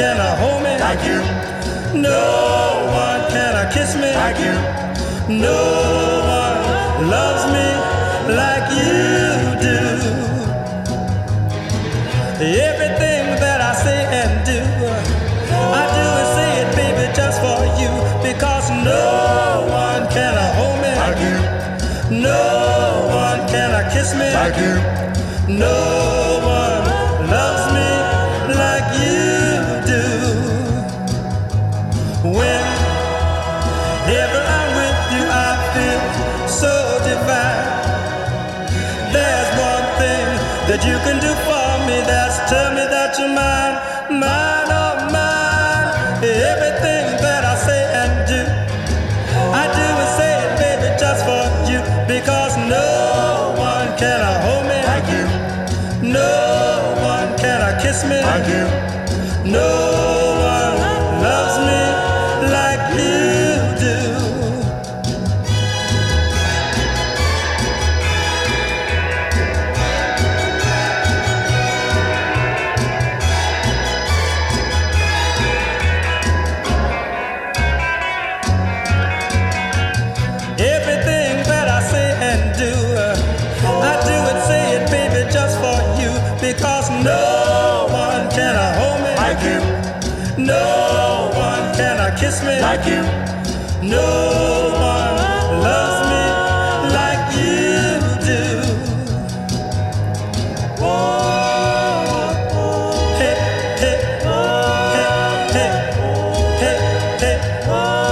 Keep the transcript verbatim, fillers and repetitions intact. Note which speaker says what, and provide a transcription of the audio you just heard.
Speaker 1: can I hold me
Speaker 2: like you.
Speaker 1: No one can I kiss me
Speaker 2: like you.
Speaker 1: No one loves me like you do. Everything that I say and do, I do and say it, baby, just for you. Because no one can I hold me
Speaker 2: like you.
Speaker 1: No one can I kiss me
Speaker 2: like you.
Speaker 1: No one loves me like you do. Whenever I'm with you, I feel so divine. There's one thing that you can do for me, that's tell me that you're mine, mine, oh mine. Everything that I say and do, I do and say it, baby, just for you. Because no one can I hold me
Speaker 2: like you.
Speaker 1: No one can I kiss me
Speaker 2: like you.
Speaker 1: No one loves me like you do. Everything that I say and do, I do and say it, baby, just for you. Because no one can I hold me
Speaker 2: like you.
Speaker 1: No one can I kiss me
Speaker 2: like you.
Speaker 1: No one loves me like you do. Hey, hey, hey, hey, hey, hey.